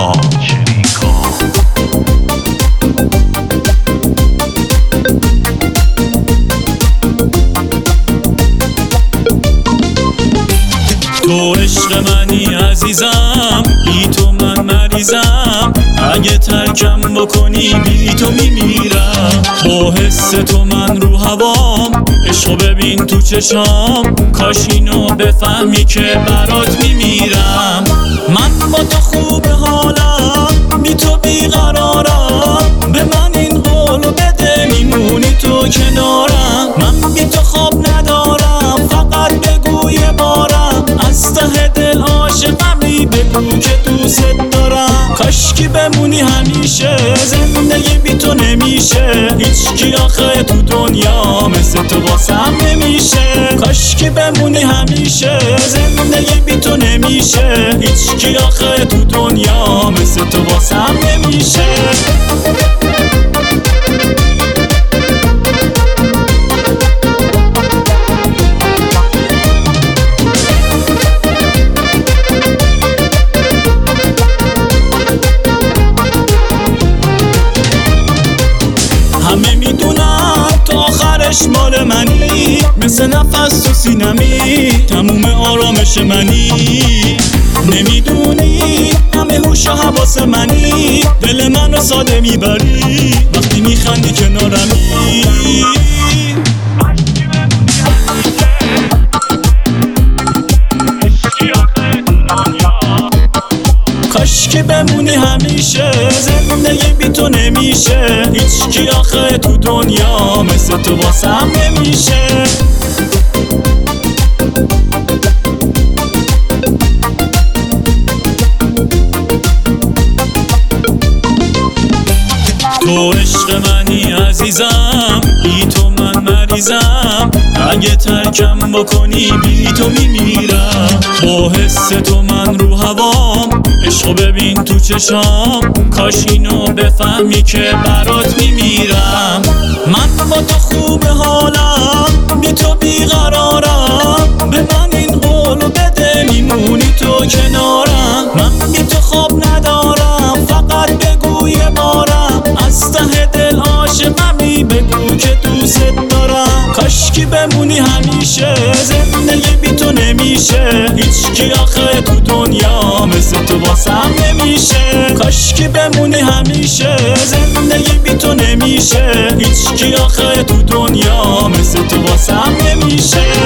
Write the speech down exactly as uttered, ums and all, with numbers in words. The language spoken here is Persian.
چریکا تو عشق منی عزیزم، بی تو من مریضم، اگه ترکم بکنی بی تو میمیرم. با حس تو من رو هوام، عشقو ببین تو چشام، کاش اینو بفهمی که برات میمیرم. من با تو خوب حالم، بی تو بیقرارم، به من این قولو بده میمونی تو کنارم. من بی تو خواب ندارم، فقط بگو یه بارم، از ته دل عاشقمی، بگو که دوست دارم. کاشکی بمونی همیشه، زندگی بی تو نمیشه، هیچکی آخه تو دنیا مثل تو واسم نمیشه. کاشکی بمونی همیشه، زندگی بی تو نمیشه، هیچکی آخه تو دنیا مثل تو واسم نمیشه. همه میدونم تا آخرش مال منی، مثل نفس تو سینمی، تموم آرامش منی. نمیدونی همه هوش و حواس منی، دل منو ساده میبری وقتی میخندی کنارمی. کاشکی بمونی همیشه، زندگی بی تو نمیشه، هیچکی آخه تو دنیا مثل تو واسم نمیشه. تو عشق منی عزیزم، بی تو من مریضم، اگه ترکم بکنی بی تو میمیرم. با حس تو من رو هوام، عشقو ببین تو چشام، کاش اینو بفهمی که برات میمیرم. من با تو خوب حالم، بی تو بیقرارم، به من این قولو بده میمونی تو کنارم. من بی تو خواب ندارم، فقط بگو یه بارم، از ته دل عاشقمی، بگو که دوست دارم. کاشکی بمونی همیشه، زندگی بی تو نمیشه، هیچکی آخه تو دنیا مثل تو واسم نمیشه. کاشکی بمونی همیشه، زندگی بی تو نمیشه، هیچکی آخه تو دنیا مثل تو واسم نمیشه.